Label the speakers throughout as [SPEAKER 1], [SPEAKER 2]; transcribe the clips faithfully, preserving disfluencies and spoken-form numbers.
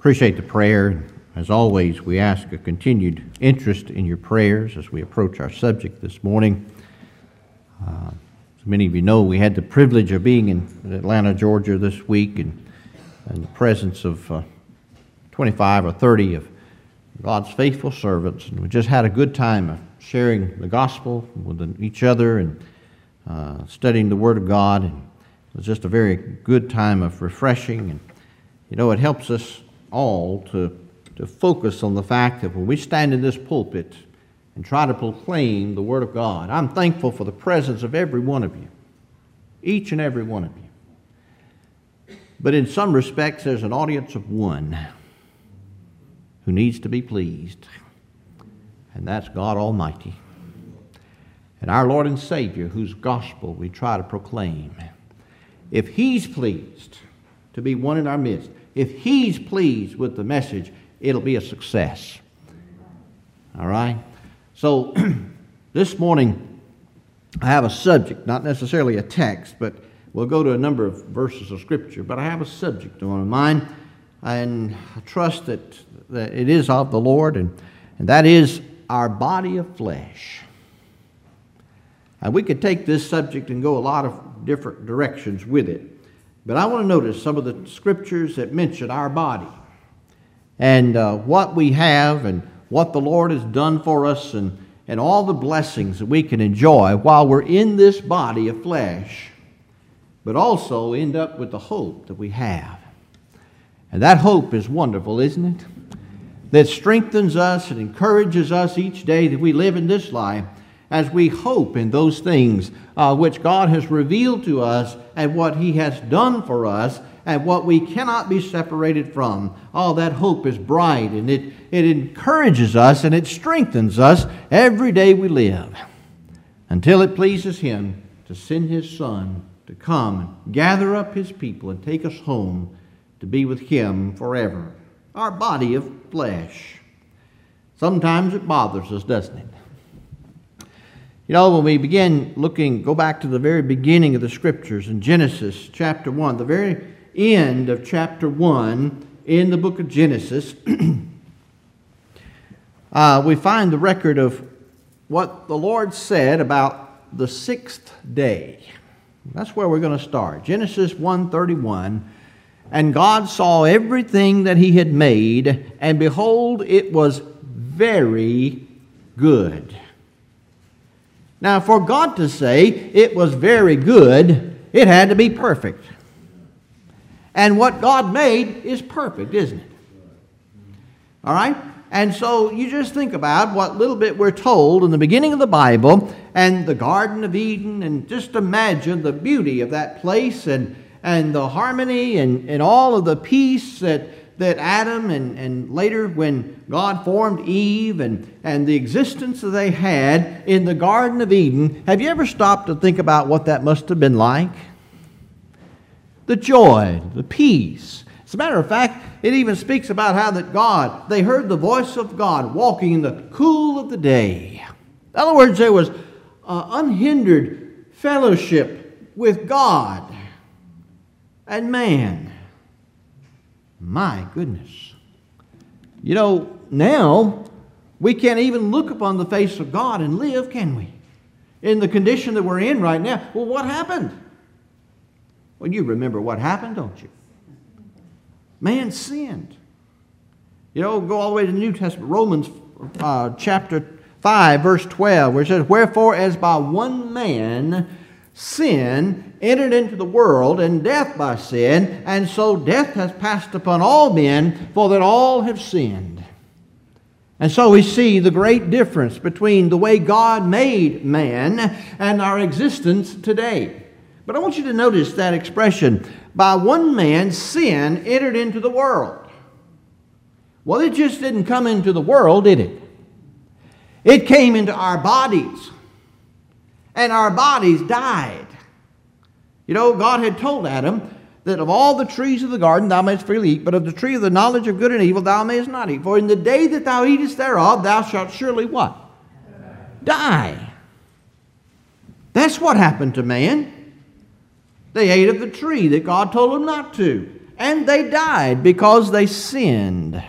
[SPEAKER 1] Appreciate the prayer. As always, we ask a continued interest in your prayers as we approach our subject this morning. Uh, as many of you know, we had the privilege of being in Atlanta, Georgia this week, and in the presence of uh, twenty-five or thirty of God's faithful servants, and we just had a good time of sharing the gospel with each other and uh, studying the Word of God. And it was just a very good time of refreshing, and you know, it helps us all to, to focus on the fact that when we stand in this pulpit and try to proclaim the Word of God, I'm thankful for the presence of every one of you, each and every one of you. But in some respects, there's an audience of one who needs to be pleased, and that's God Almighty and our Lord and Savior, whose gospel we try to proclaim. If He's pleased to be one in our midst, if He's pleased with the message, it'll be a success. All right? So, this morning, I have a subject, not necessarily a text, but we'll go to a number of verses of Scripture, but I have a subject on my mind, and I trust that, that it is of the Lord, and, and that is our body of flesh. And we could take this subject and go a lot of different directions with it. But I want to notice some of the scriptures that mention our body and uh, what we have and what the Lord has done for us and, and all the blessings that we can enjoy while we're in this body of flesh, but also end up with the hope that we have. And that hope is wonderful, isn't it? That strengthens us and encourages us each day that we live in this life, as we hope in those things uh, which God has revealed to us and what He has done for us and what we cannot be separated from. All that hope is bright, and it, it encourages us and it strengthens us every day we live until it pleases Him to send His Son to come and gather up His people and take us home to be with Him forever. Our body of flesh. Sometimes it bothers us, doesn't it? You know, when we begin looking, go back to the very beginning of the Scriptures in Genesis chapter one, the very end of chapter one in the book of Genesis, uh, we find the record of what the Lord said about the sixth day. That's where we're going to start. Genesis one thirty-one, and God saw everything that He had made, and behold, it was very good. Now, for God to say it was very good, it had to be perfect. And what God made is perfect, isn't it? All right? And so you just think about what little bit we're told in the beginning of the Bible and the Garden of Eden, and just imagine the beauty of that place and, and the harmony and, and all of the peace that that Adam and, and later when God formed Eve and, and the existence that they had in the Garden of Eden. Have you ever stopped to think about what that must have been like? The joy, the peace. As a matter of fact, it even speaks about how that God, they heard the voice of God walking in the cool of the day. In other words, there was uh, unhindered fellowship with God and man. My goodness. You know, now we can't even look upon the face of God and live, can we? In the condition that we're in right now. Well, what happened? Well, you remember what happened, don't you? Man sinned. You know, go all the way to the New Testament, Romans uh, chapter five, verse twelve, where it says, wherefore as by one man sin entered into the world, and death by sin, and so death has passed upon all men, for that all have sinned. And so we see the great difference between the way God made man and our existence today. But I want you to notice that expression, by one man sin entered into the world. Well, it just didn't come into the world, did it? It came into our bodies. And our bodies died. You know, God had told Adam that of all the trees of the garden thou mayest freely eat, but of the tree of the knowledge of good and evil thou mayest not eat. For in the day that thou eatest thereof, thou shalt surely what? Die. That's what happened to man. They ate of the tree that God told them not to. and they died because they sinned.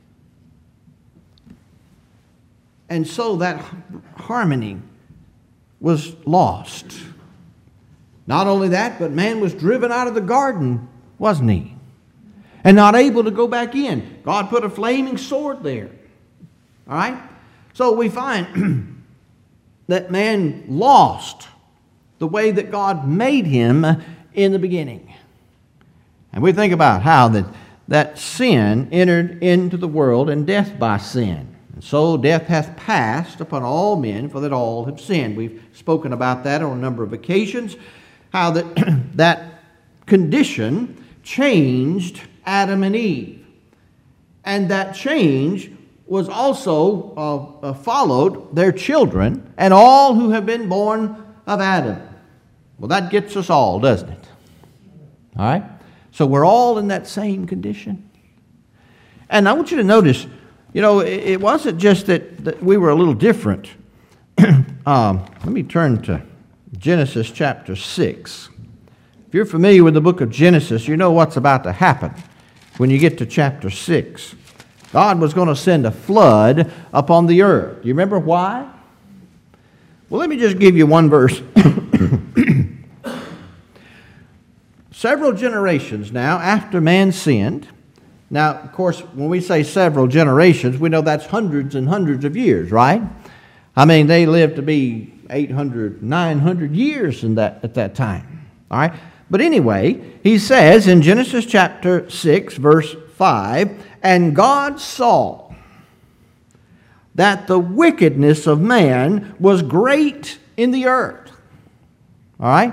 [SPEAKER 1] And so that harmony was lost. Not only that, but man was driven out of the garden, wasn't he? And not able to go back in. God put a flaming sword there. All right? So we find that man lost the way that God made him in the beginning. And we think about how that, that sin entered into the world, and death by sin. And so death hath passed upon all men, for that all have sinned. We've spoken about that on a number of occasions, how that that condition changed Adam and Eve. And that change was also uh, uh, followed their children and all who have been born of Adam. Well, that gets us all, doesn't it? All right? So we're all in that same condition. And I want you to notice, you know, it, it wasn't just that, that we were a little different. um, let me turn to Genesis chapter six. If you're familiar with the book of Genesis, you know what's about to happen when you get to chapter six. God was going to send a flood upon the earth. Do you remember why? Well, let me just give you one verse. Several generations now after man sinned. Now, of course, when we say several generations, we know that's hundreds and hundreds of years, right? I mean, they lived to be eight hundred, nine hundred years in that, at that time. All right? But anyway, he says in Genesis chapter six, verse five, and God saw that the wickedness of man was great in the earth. All right?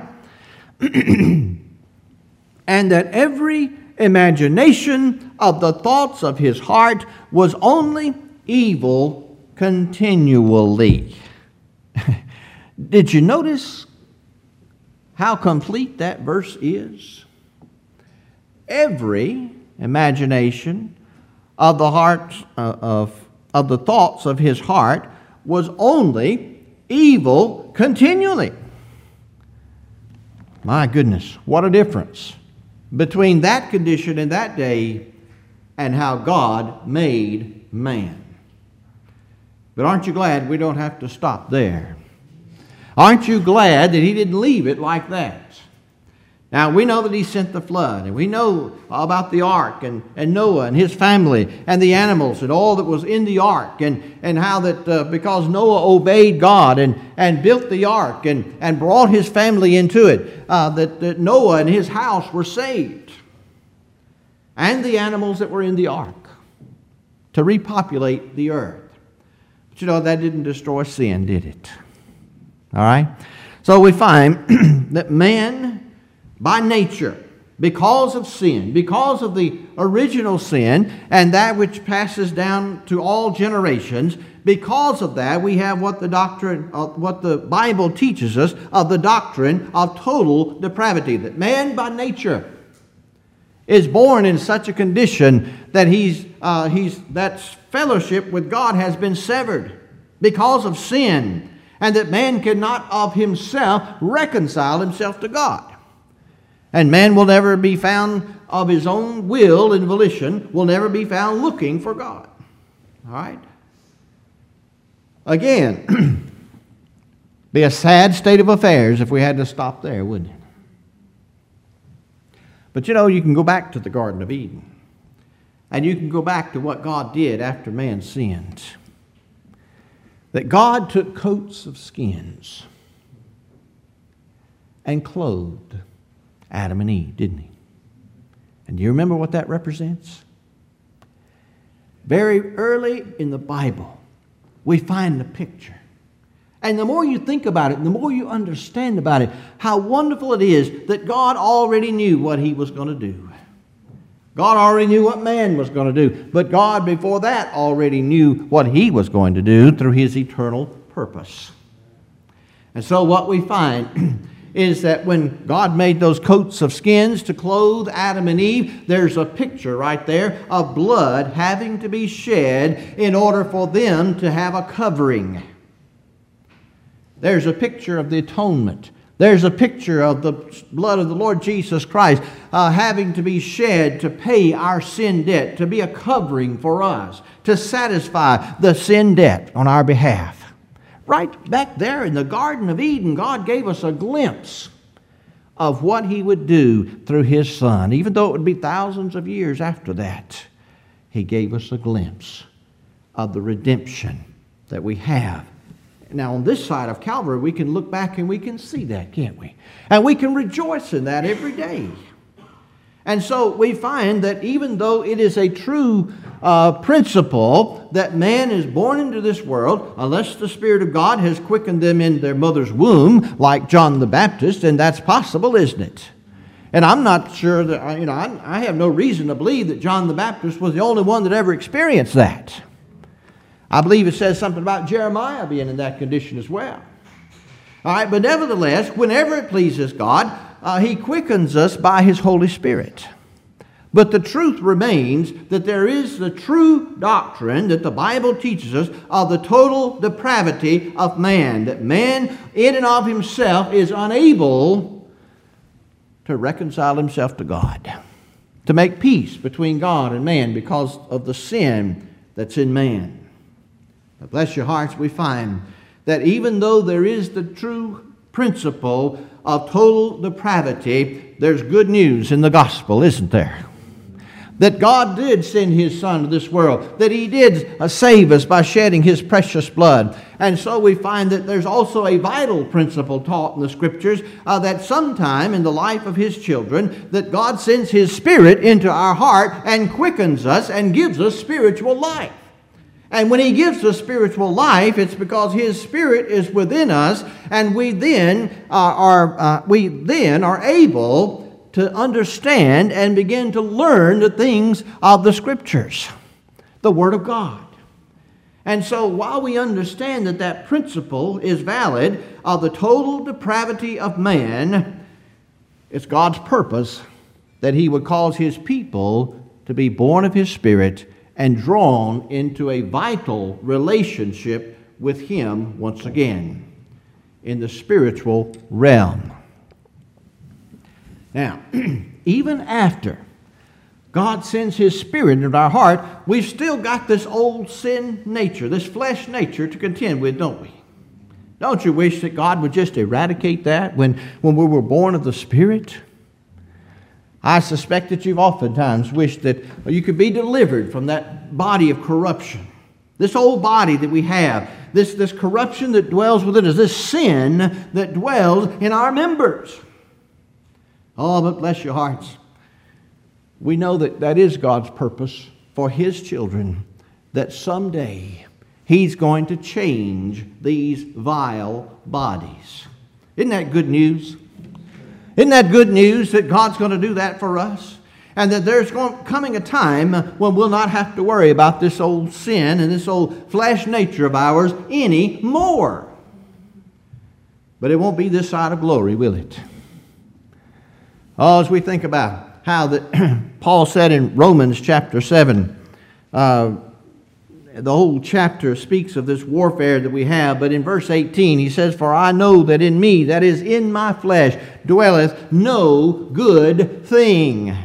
[SPEAKER 1] And that every imagination of the thoughts of his heart was only evil continually. Did you notice how complete that verse is? Every imagination of the heart uh, of, of the thoughts of his heart was only evil continually. My goodness, what a difference between that condition in that day and how God made man. But aren't you glad we don't have to stop there? Aren't you glad that he didn't leave it like that? Now, we know that he sent the flood, and we know about the ark and, and Noah and his family and the animals and all that was in the ark, and, and how that uh, because Noah obeyed God and, and built the ark and, and brought his family into it, uh, that, that Noah and his house were saved, and the animals that were in the ark to repopulate the earth. But you know, that didn't destroy sin, did it? All right? So we find that man, by nature, because of sin, because of the original sin, and that which passes down to all generations, because of that, we have what the doctrine, uh, what the Bible teaches us of the doctrine of total depravity. That man, by nature, is born in such a condition that he's, uh, he's that fellowship with God has been severed because of sin, and that man cannot of himself reconcile himself to God. And man will never be found of his own will and volition, will never be found looking for God. All right? Again, be a sad state of affairs if we had to stop there, wouldn't it? But you know, you can go back to the Garden of Eden. And you can go back to what God did after man sinned. That God took coats of skins and clothed Adam and Eve, didn't he? And do you remember what that represents? Very early in the Bible, we find the picture. And the more you think about it, and the more you understand about it, how wonderful it is that God already knew what he was going to do. God already knew what man was going to do. But God, before that, already knew what he was going to do through his eternal purpose. And so what we find is that when God made those coats of skins to clothe Adam and Eve, there's a picture right there of blood having to be shed in order for them to have a covering. There's a picture of the atonement There's a picture of the blood of the Lord Jesus Christ uh, having to be shed to pay our sin debt, to be a covering for us, to satisfy the sin debt on our behalf. Right back there in the Garden of Eden, God gave us a glimpse of what He would do through His Son. Even though it would be thousands of years after that, He gave us a glimpse of the redemption that we have. Now, on this side of Calvary, we can look back and we can see that, can't we? And we can rejoice in that every day. And so we find that even though it is a true uh, principle that man is born into this world, unless the Spirit of God has quickened them in their mother's womb, like John the Baptist, and that's possible, isn't it? And I'm not sure that, you know, I, I have no reason to believe that John the Baptist was the only one that ever experienced that. I believe it says something about Jeremiah being in that condition as well. All right, but nevertheless, whenever it pleases God, uh, He quickens us by His Holy Spirit. But the truth remains that there is the true doctrine that the Bible teaches us of the total depravity of man, that man in and of himself is unable to reconcile himself to God, to make peace between God and man because of the sin that's in man. But bless your hearts, we find that even though there is the true principle of total depravity, there's good news in the gospel, isn't there? That God did send His Son to this world, that He did uh, save us by shedding His precious blood. And so we find that there's also a vital principle taught in the Scriptures uh, that sometime in the life of His children, that God sends His Spirit into our heart and quickens us and gives us spiritual life. And when He gives us spiritual life, it's because His Spirit is within us, and we then uh, are uh, we then are able to understand and begin to learn the things of the Scriptures, the Word of God. And so while we understand that that principle is valid of the total depravity of man, it's God's purpose that He would cause His people to be born of His Spirit and drawn into a vital relationship with Him once again in the spiritual realm. Now, even after God sends His Spirit into our heart, we've still got this old sin nature, this flesh nature to contend with, don't we? Don't you wish that God would just eradicate that when, when we were born of the Spirit? I suspect that you've oftentimes wished that you could be delivered from that body of corruption. This old body that we have, this, this corruption that dwells within us, this sin that dwells in our members. Oh, but bless your hearts. We know that that is God's purpose for His children, that someday He's going to change these vile bodies. Isn't that good news? Isn't that good news that God's going to do that for us? And that there's going, coming a time when we'll not have to worry about this old sin and this old flesh nature of ours anymore. But it won't be this side of glory, will it? Oh, as we think about how that Paul said in Romans chapter seven, uh, the whole chapter speaks of this warfare that we have, but in verse eighteen he says, "For I know that in me, that is in my flesh, dwelleth no good thing."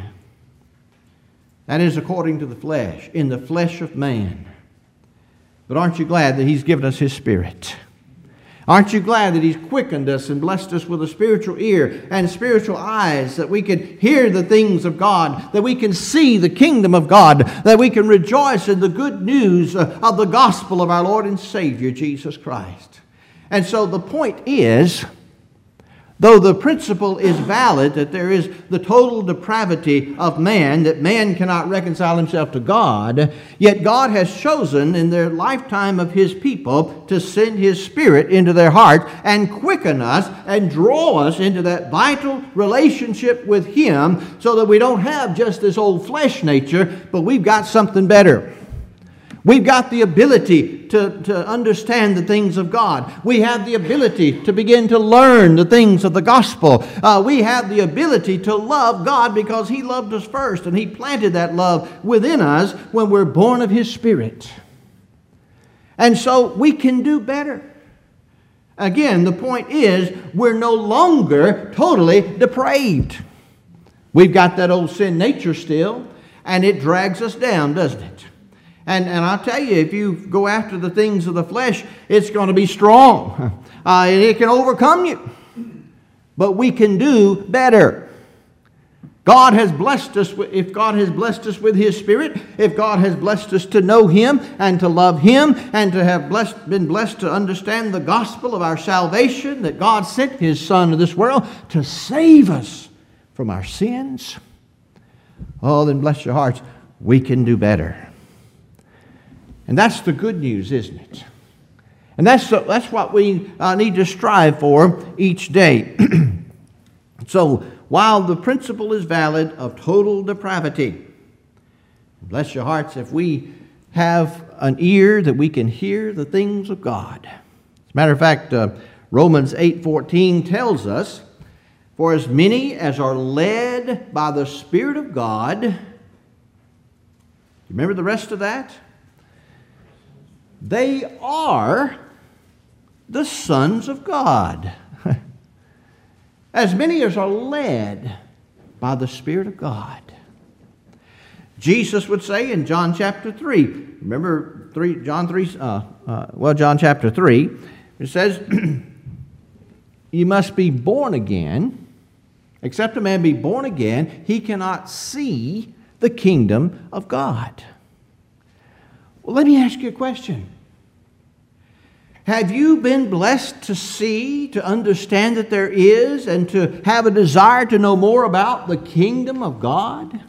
[SPEAKER 1] That is according to the flesh, in the flesh of man. But aren't you glad that He's given us His Spirit? Aren't you glad that He's quickened us and blessed us with a spiritual ear and spiritual eyes, that we can hear the things of God, that we can see the kingdom of God, that we can rejoice in the good news of the gospel of our Lord and Savior, Jesus Christ? And so the point is, though the principle is valid that there is the total depravity of man, that man cannot reconcile himself to God, yet God has chosen in their lifetime of His people to send His Spirit into their heart and quicken us and draw us into that vital relationship with Him, so that we don't have just this old flesh nature, but we've got something better. We've got the ability to, to understand the things of God. We have the ability to begin to learn the things of the gospel. Uh, we have the ability to love God because He loved us first, and He planted that love within us when we're born of His Spirit. And so we can do better. Again, the point is we're no longer totally depraved. We've got that old sin nature still, and it drags us down, doesn't it? And, and I'll tell you, if you go after the things of the flesh, it's going to be strong. Uh, and it can overcome you. But we can do better. God has blessed us, if God has blessed us with His Spirit, if God has blessed us to know Him and to love Him and to have blessed, been blessed to understand the gospel of our salvation, that God sent His Son to this world to save us from our sins, oh, then bless your hearts, we can do better. And that's the good news, isn't it? And that's, the, that's what we uh, need to strive for each day. So, while the principle is valid of total depravity, bless your hearts, if we have an ear that we can hear the things of God. As a matter of fact, uh, Romans eight fourteen tells us, for as many as are led by the Spirit of God, remember the rest of that? They are the sons of God. As many as are led by the Spirit of God. Jesus would say in John chapter three, remember three, John three, uh, uh, well, John chapter three, it says, you must be born again. Except a man be born again, he cannot see the kingdom of God. Well, let me ask you a question. Have you been blessed to see, to understand that there is, and to have a desire to know more about the kingdom of God?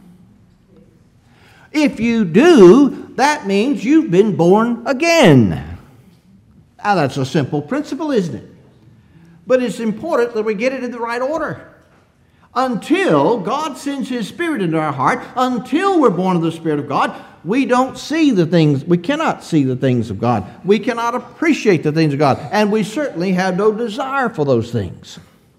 [SPEAKER 1] If you do, that means you've been born again. Now, that's a simple principle, isn't it? But it's important that we get it in the right order. Until God sends His Spirit into our heart, until we're born of the Spirit of God, we don't see the things, we cannot see the things of God. We cannot appreciate the things of God. And we certainly have no desire for those things.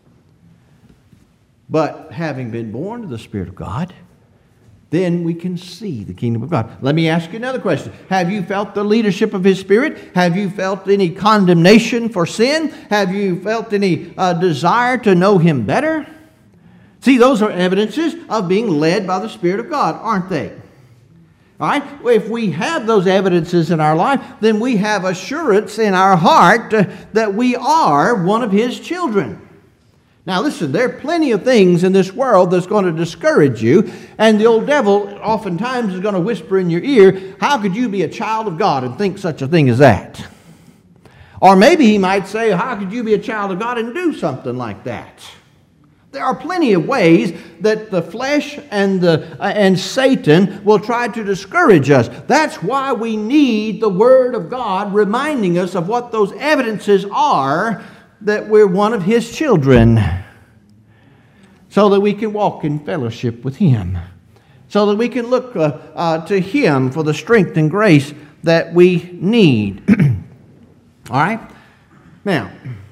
[SPEAKER 1] But having been born of the Spirit of God, then we can see the kingdom of God. Let me ask you another question. Have you felt the leadership of His Spirit? Have you felt any condemnation for sin? Have you felt any uh, desire to know Him better? See, those are evidences of being led by the Spirit of God, aren't they? All right? If we have those evidences in our life, then we have assurance in our heart uh, that we are one of His children. Now listen, there are plenty of things in this world that's going to discourage you, and the old devil oftentimes is going to whisper in your ear, how could you be a child of God and think such a thing as that? Or maybe he might say, how could you be a child of God and do something like that? There are plenty of ways that the flesh and, the, uh, and Satan will try to discourage us. That's why we need the Word of God reminding us of what those evidences are that we're one of His children, so that we can walk in fellowship with Him, so that we can look uh, uh, to Him for the strength and grace that we need. All right? Now,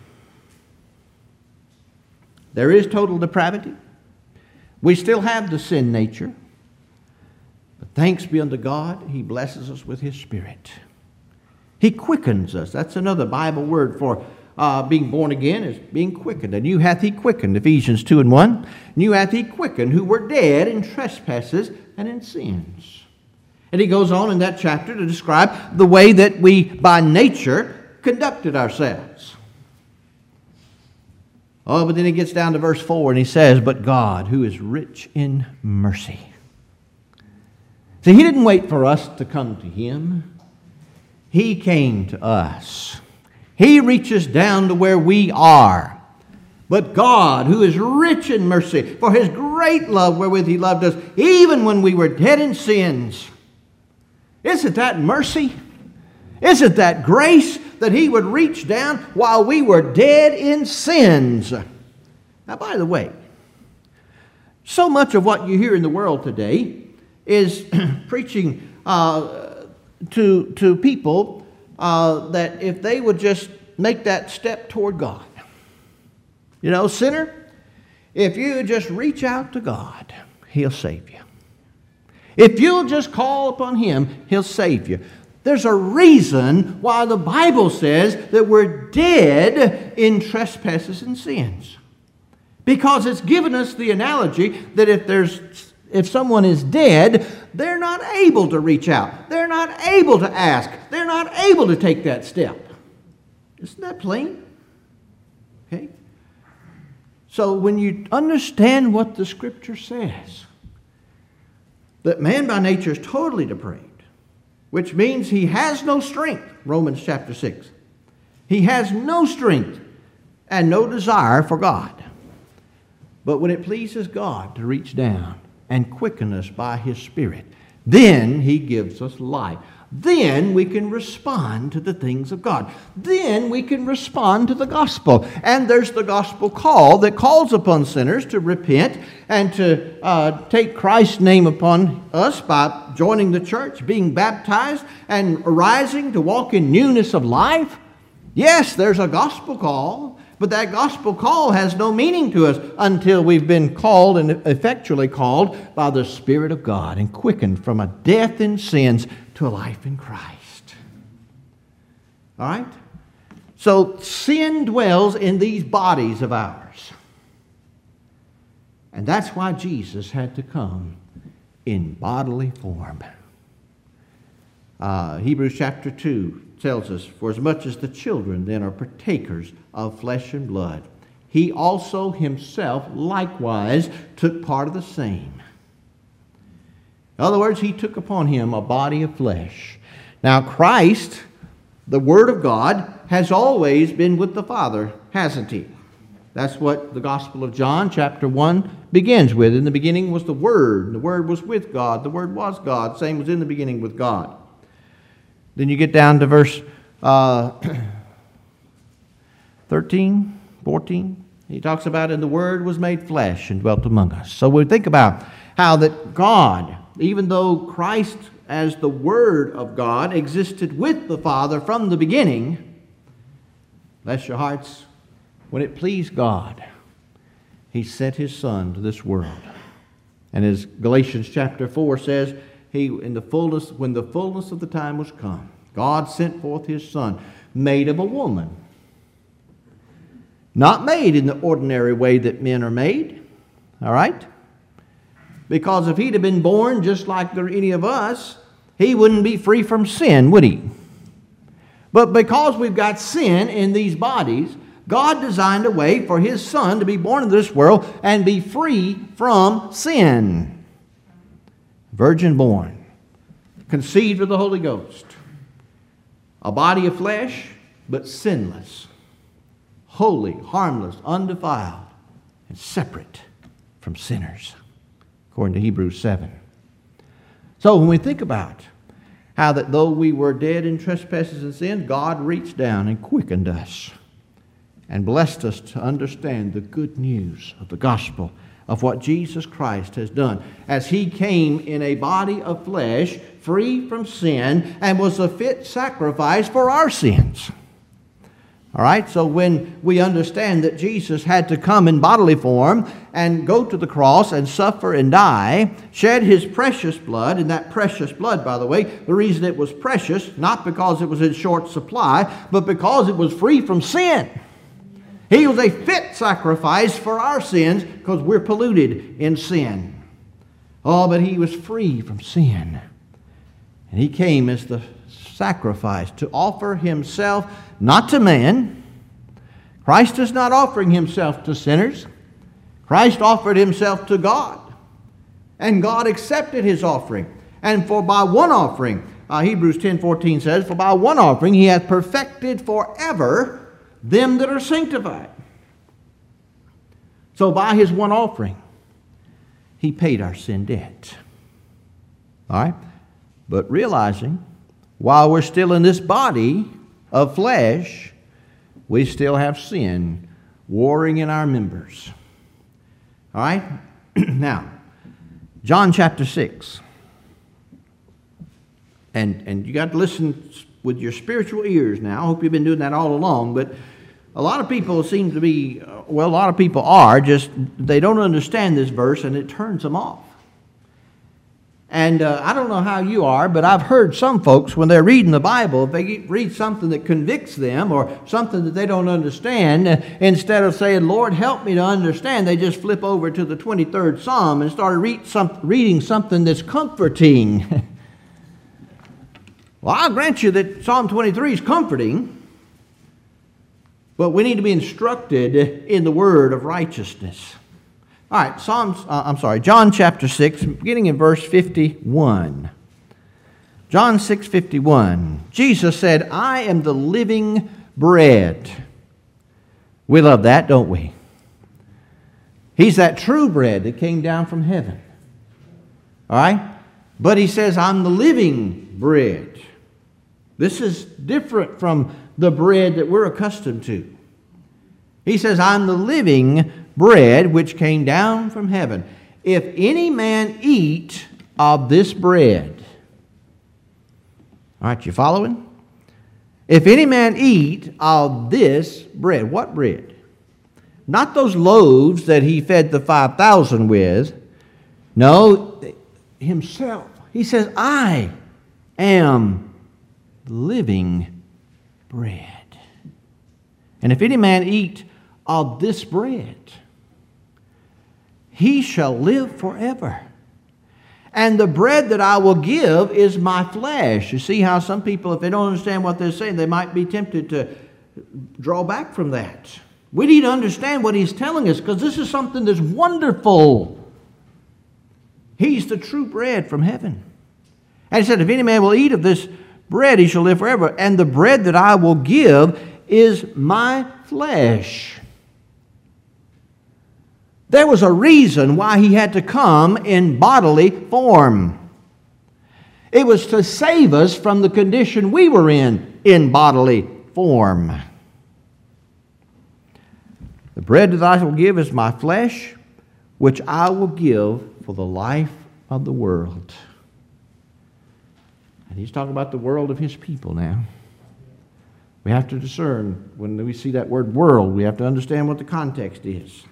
[SPEAKER 1] there is total depravity. We still have the sin nature. But thanks be unto God, He blesses us with His Spirit. He quickens us. That's another Bible word for uh, being born again, is being quickened. And you hath He quickened, Ephesians two and one. And you hath He quickened, who were dead in trespasses and in sins. And he goes on in that chapter to describe the way that we, by nature, conducted ourselves. Oh, but then he gets down to verse four and he says, but God, who is rich in mercy. See, He didn't wait for us to come to Him. He came to us. He reaches down to where we are. But God, who is rich in mercy, for His great love wherewith He loved us, even when we were dead in sins. Isn't that mercy? Isn't that grace that He would reach down while we were dead in sins? Now, by the way, so much of what you hear in the world today is preaching uh, to, to people uh, that if they would just make that step toward God. You know, sinner, if you just reach out to God, He'll save you. If you'll just call upon Him, He'll save you. There's a reason why the Bible says that we're dead in trespasses and sins. Because it's given us the analogy that if there's if someone is dead, they're not able to reach out. They're not able to ask. They're not able to take that step. Isn't that plain? Okay? So when you understand what the Scripture says, that man by nature is totally depraved, which means he has no strength, Romans chapter six. He has no strength and no desire for God. But when it pleases God to reach down and quicken us by His Spirit, then He gives us life. Then we can respond to the things of God. Then we can respond to the gospel. And there's the gospel call that calls upon sinners to repent and to uh, take Christ's name upon us by joining the church, being baptized, and arising to walk in newness of life. Yes, there's a gospel call, but that gospel call has no meaning to us until we've been called and effectually called by the Spirit of God and quickened from a death in sins to a life in Christ. All right? So sin dwells in these bodies of ours. And that's why Jesus had to come in bodily form. Uh, Hebrews chapter two tells us, for as much as the children then are partakers of flesh and blood, He also Himself likewise took part of the same. In other words, He took upon Him a body of flesh. Now Christ, the Word of God, has always been with the Father, hasn't He? That's what the Gospel of John chapter one begins with. In the beginning was the Word, and the Word was with God, the Word was God, same was in the beginning with God. Then you get down to verse uh, thirteen, fourteen. He talks about, and the Word was made flesh and dwelt among us. So we think about how that God, even though Christ as the Word of God existed with the Father from the beginning, bless your hearts, when it pleased God, He sent His Son to this world. And as Galatians chapter four says, He, in the fullness, when the fullness of the time was come, God sent forth His Son, made of a woman. Not made in the ordinary way that men are made, all right? Because if He'd have been born just like any of us, He wouldn't be free from sin, would He? But because we've got sin in these bodies, God designed a way for His Son to be born into this world and be free from sin. Virgin born, conceived of the Holy Ghost, a body of flesh, but sinless, holy, harmless, undefiled, and separate from sinners, according to Hebrews seven. So when we think about how that though we were dead in trespasses and sins, God reached down and quickened us and blessed us to understand the good news of the gospel of what Jesus Christ has done, as He came in a body of flesh, free from sin, and was a fit sacrifice for our sins. All right, so when we understand that Jesus had to come in bodily form and go to the cross and suffer and die, shed His precious blood, and that precious blood, by the way, the reason it was precious, not because it was in short supply, but because it was free from sin. He was a fit sacrifice for our sins because we're polluted in sin. Oh, but He was free from sin. And He came as the sacrifice to offer Himself not to man. Christ is not offering Himself to sinners. Christ offered Himself to God. And God accepted His offering. And for by one offering, uh, Hebrews ten fourteen says, for by one offering He hath perfected forever them that are sanctified. So by His one offering, He paid our sin debt. All right? But realizing, while we're still in this body of flesh, we still have sin warring in our members. All right? Now, John chapter six. And, and you got to listen with your spiritual ears now. I hope you've been doing that all along, but a lot of people seem to be, well, a lot of people are, just they don't understand this verse and it turns them off. And uh, I don't know how you are, but I've heard some folks, when they're reading the Bible, if they read something that convicts them or something that they don't understand, uh, instead of saying, Lord, help me to understand, they just flip over to the twenty-third Psalm and start read some, reading something that's comforting. Well, I'll grant you that Psalm twenty-three is comforting, but we need to be instructed in the word of righteousness. All right, Psalms, uh, I'm sorry, John chapter six, beginning in verse fifty-one. John six fifty-one. Jesus said, I am the living bread. We love that, don't we? He's that true bread that came down from heaven. All right? But he says, I'm the living bread. This is different from the bread that we're accustomed to. He says, I'm the living bread which came down from heaven. If any man eat of this bread. All right, you following? If any man eat of this bread. What bread? Not those loaves that he fed the five thousand with. No, himself. He says, I am living bread. And if any man eat of this bread, he shall live forever. And the bread that I will give is my flesh. You see how some people, if they don't understand what they're saying, they might be tempted to draw back from that. We need to understand what he's telling us, because this is something that's wonderful. He's the true bread from heaven. And he said, if any man will eat of this bread, he shall live forever. And the bread that I will give is my flesh. There was a reason why he had to come in bodily form. It was to save us from the condition we were in, in bodily form. The bread that I will give is my flesh, which I will give for the life of the world. And he's talking about the world of his people now. We have to discern, when we see that word world, we have to understand what the context is.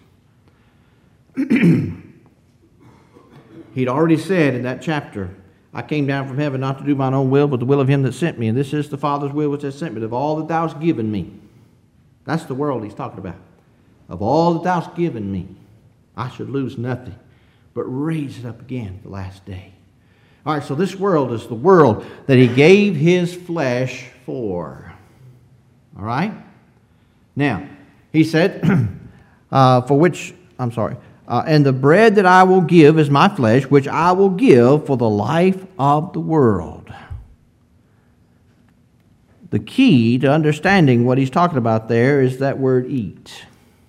[SPEAKER 1] He'd already said in that chapter, I came down from heaven not to do mine own will, but the will of him that sent me. And this is the Father's will which has sent me, of all that thou hast given me. That's the world he's talking about. Of all that thou hast given me, I should lose nothing, but raise it up again the last day. All right, so this world is the world that he gave his flesh for. All right? Now, he said, uh, for which, I'm sorry, Uh, and the bread that I will give is my flesh, which I will give for the life of the world. The key to understanding what he's talking about there is that word eat.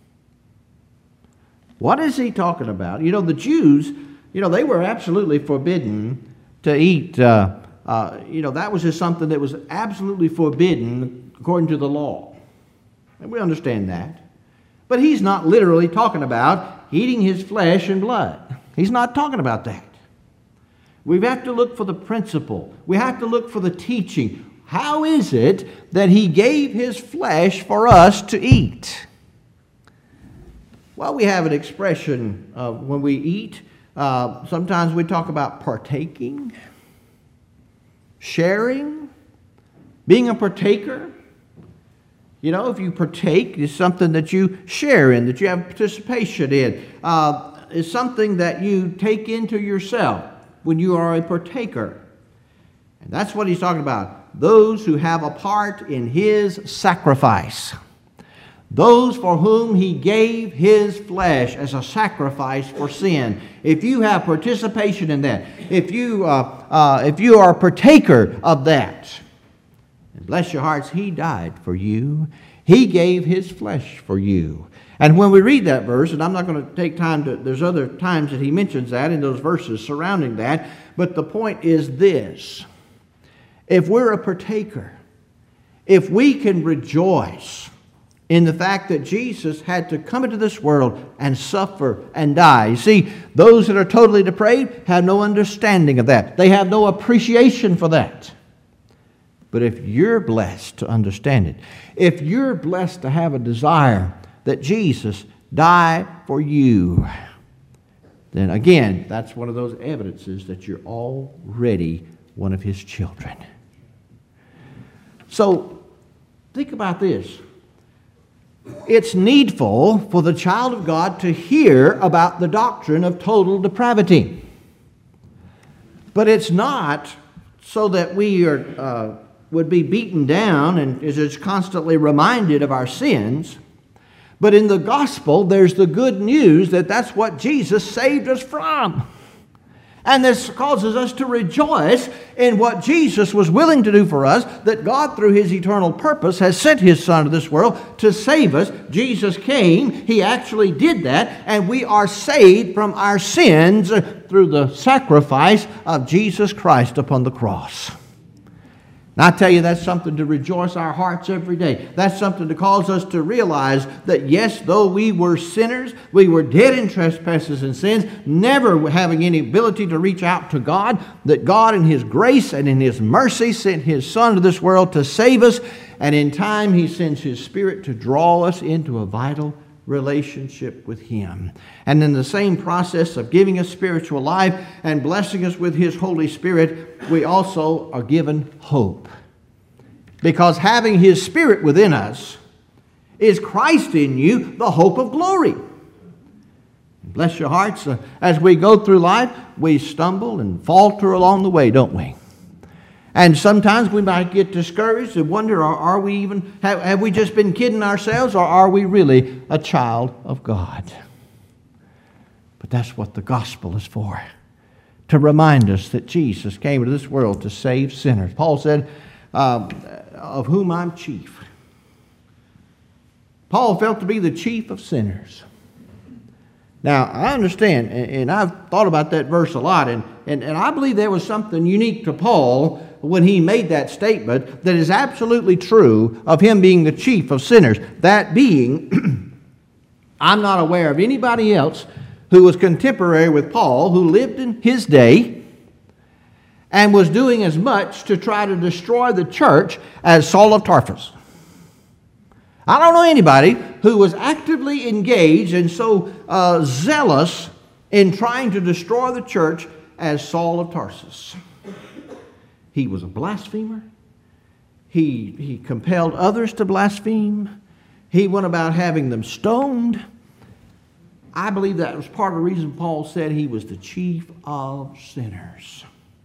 [SPEAKER 1] What is he talking about? You know, the Jews, you know, they were absolutely forbidden to eat. Uh, uh, you know, that was just something that was absolutely forbidden according to the law. And we understand that. But he's not literally talking about eating his flesh and blood. He's not talking about that. We have to look for the principle. We have to look for the teaching. How is it that he gave his flesh for us to eat? Well, we have an expression uh, when we eat. Uh, sometimes we talk about partaking, sharing, being a partaker. You know, if you partake, it's something that you share in, that you have participation in. Uh, it's something that you take into yourself when you are a partaker. And that's what he's talking about. Those who have a part in his sacrifice. Those for whom he gave his flesh as a sacrifice for sin. If you have participation in that, if you, uh, uh, if you are a partaker of that, and bless your hearts, he died for you. He gave his flesh for you. And when we read that verse, and I'm not going to take time to, there's other times that he mentions that in those verses surrounding that, but the point is this. If we're a partaker, if we can rejoice in the fact that Jesus had to come into this world and suffer and die. You see, those that are totally depraved have no understanding of that. They have no appreciation for that. But if you're blessed to understand it, if you're blessed to have a desire that Jesus die for you, then again, that's one of those evidences that you're already one of His children. So, think about this. It's needful for the child of God to hear about the doctrine of total depravity. But it's not so that we are, uh, would be beaten down and is constantly reminded of our sins. But in the gospel, there's the good news that that's what Jesus saved us from. And this causes us to rejoice in what Jesus was willing to do for us, that God, through His eternal purpose, has sent His Son to this world to save us. Jesus came, He actually did that, and we are saved from our sins through the sacrifice of Jesus Christ upon the cross. And I tell you, that's something to rejoice our hearts every day. That's something to cause us to realize that, yes, though we were sinners, we were dead in trespasses and sins, never having any ability to reach out to God, that God in His grace and in His mercy sent His Son to this world to save us, and in time He sends His Spirit to draw us into a vital relationship with Him. And in the same process of giving us spiritual life and blessing us with His Holy Spirit, we also are given hope. Because having His Spirit within us is Christ in you, the hope of glory. Bless your hearts. Uh, as we go through life, we stumble and falter along the way, don't we? And sometimes we might get discouraged and wonder, are, are we even, have, have we just been kidding ourselves, or are we really a child of God? But that's what the gospel is for, to remind us that Jesus came into this world to save sinners. Paul said, uh, of whom I'm chief. Paul felt to be the chief of sinners. Now, I understand, and, and I've thought about that verse a lot, and, and, and I believe there was something unique to Paul when he made that statement that is absolutely true of him being the chief of sinners. That being, I'm not aware of anybody else who was contemporary with Paul, who lived in his day and was doing as much to try to destroy the church as Saul of Tarsus. I don't know anybody who was actively engaged and so uh, zealous in trying to destroy the church as Saul of Tarsus. He was a blasphemer. He, he compelled others to blaspheme. He went about having them stoned. I believe that was part of the reason Paul said he was the chief of sinners.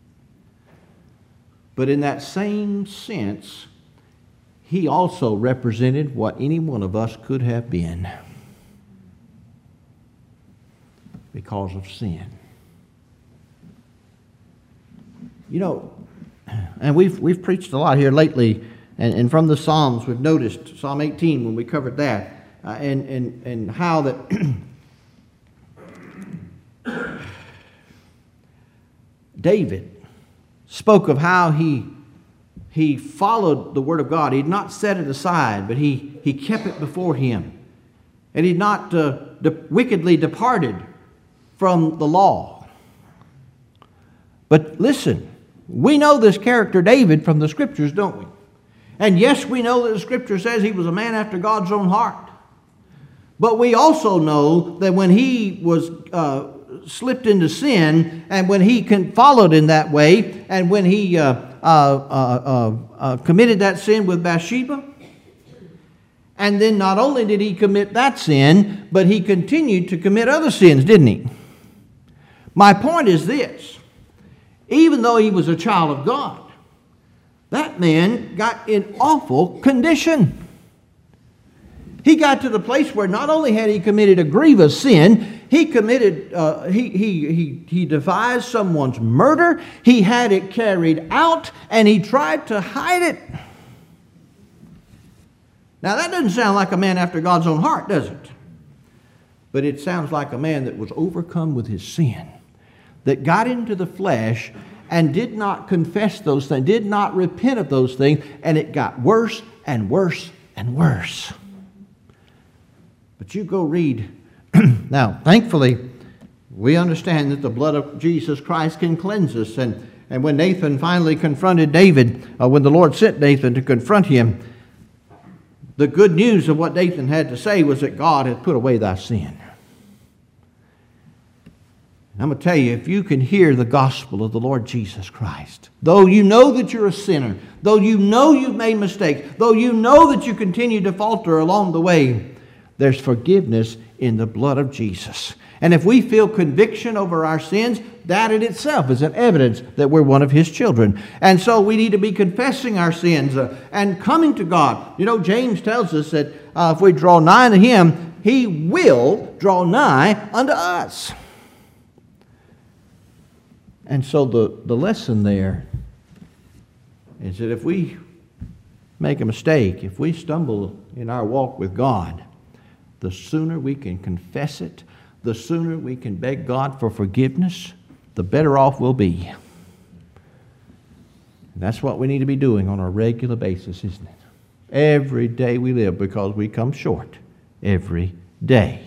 [SPEAKER 1] But in that same sense, he also represented what any one of us could have been because of sin. You know, and we've we've preached a lot here lately, and, and from the Psalms we've noticed, Psalm eighteen when we covered that, uh, and, and, and how that David spoke of how he He followed the Word of God. He had not set it aside, but he, he kept it before him. And he had not uh, de- wickedly departed from the law. But listen, we know this character David from the Scriptures, don't we? And yes, we know that the Scripture says he was a man after God's own heart. But we also know that when he was uh, slipped into sin, and when he con- followed in that way, and when he uh, uh, uh, uh, uh, committed that sin with Bathsheba, and then not only did he commit that sin, but he continued to commit other sins, didn't he? My point is this: even though he was a child of God, that man got in awful condition. He got to the place where not only had he committed a grievous sin, he committed, uh, he, he, he, he devised someone's murder, he had it carried out, and he tried to hide it. Now that doesn't sound like a man after God's own heart, does it? But it sounds like a man that was overcome with his sin, that got into the flesh and did not confess those things, did not repent of those things, and it got worse and worse and worse. But you go read. Now, thankfully, we understand that the blood of Jesus Christ can cleanse us. And, and when Nathan finally confronted David, uh, when the Lord sent Nathan to confront him, the good news of what Nathan had to say was that God had put away thy sin. I'm going to tell you, if you can hear the gospel of the Lord Jesus Christ, though you know that you're a sinner, though you know you've made mistakes, though you know that you continue to falter along the way, there's forgiveness in the blood of Jesus. And if we feel conviction over our sins, that in itself is an evidence that we're one of His children. And so we need to be confessing our sins uh, and coming to God. You know, James tells us that uh, if we draw nigh to Him, He will draw nigh unto us. And so the, the lesson there is that if we make a mistake, if we stumble in our walk with God, the sooner we can confess it, the sooner we can beg God for forgiveness, the better off we'll be. And that's what we need to be doing on a regular basis, isn't it? Every day we live, because we come short every day.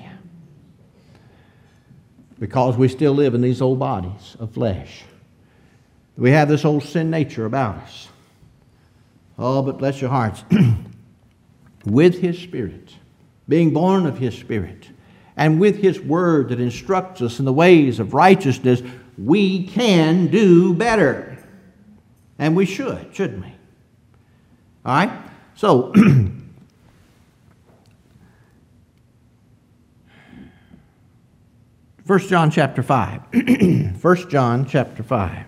[SPEAKER 1] Because we still live in these old bodies of flesh. We have this old sin nature about us. Oh, but bless your hearts. With His Spirit, being born of His Spirit, and with His Word that instructs us in the ways of righteousness, we can do better. And we should, shouldn't we? All right? So, First John chapter five. First John chapter five.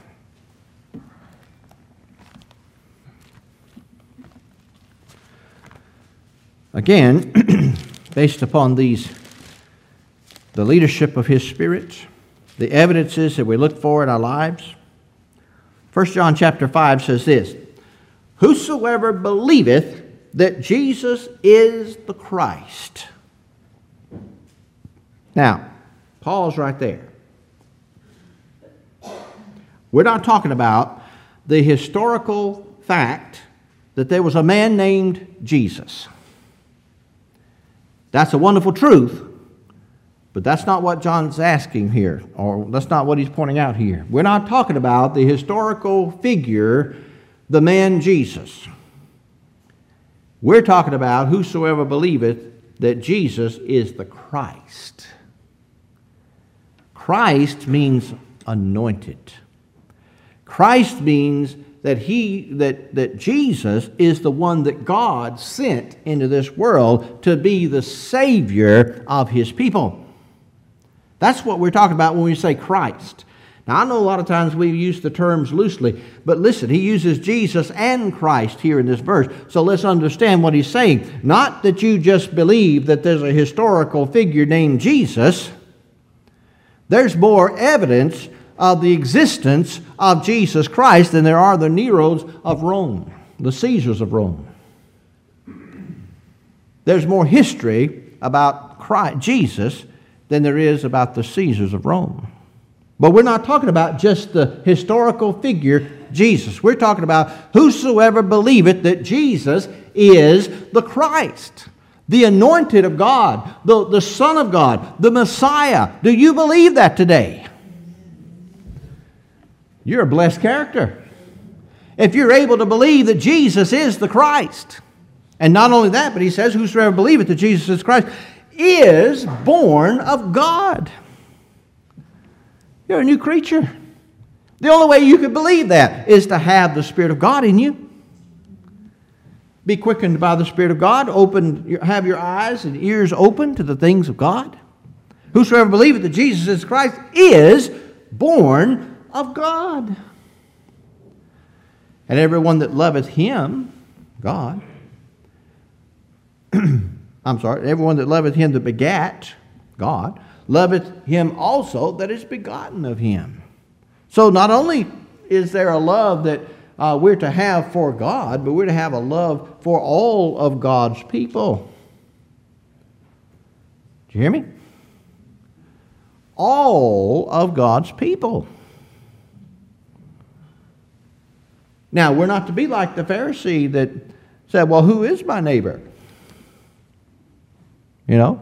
[SPEAKER 1] Again, based upon these, the leadership of His Spirit, the evidences that we look for in our lives. First John chapter five says this: Whosoever believeth that Jesus is the Christ. Now, pause right there. We're not talking about the historical fact that there was a man named Jesus. That's a wonderful truth, but that's not what John's asking here, or that's not what he's pointing out here. We're not talking about the historical figure, the man Jesus. We're talking about whosoever believeth that Jesus is the Christ. Christ means anointed. Christ means that he that, that Jesus is the one that God sent into this world to be the Savior of His people. That's what we're talking about when we say Christ. Now, I know a lot of times we use the terms loosely, but listen, he uses Jesus and Christ here in this verse. So let's understand what he's saying. Not that you just believe that there's a historical figure named Jesus. There's more evidence of the existence of Jesus Christ than there are the Neros of Rome, the Caesars of Rome. There's more history about Christ, Jesus than there is about the Caesars of Rome. But we're not talking about just the historical figure, Jesus. We're talking about whosoever believeth that Jesus is the Christ, the anointed of God, the, the Son of God, the Messiah. Do you believe that today? You're a blessed character. If you're able to believe that Jesus is the Christ. And not only that, but he says, whosoever believeth that Jesus is Christ is born of God. You're a new creature. The only way you could believe that is to have the Spirit of God in you. Be quickened by the Spirit of God. Open, have your eyes and ears open to the things of God. Whosoever believeth that Jesus is Christ is born of God. And everyone that loveth Him, God, I'm sorry, everyone that loveth Him that begat, God, loveth Him also that is begotten of Him. So not only is there a love that uh, we're to have for God, but we're to have a love for all of God's people. Do you hear me? All of God's people. Now, we're not to be like the Pharisee that said, well, who is my neighbor? You know?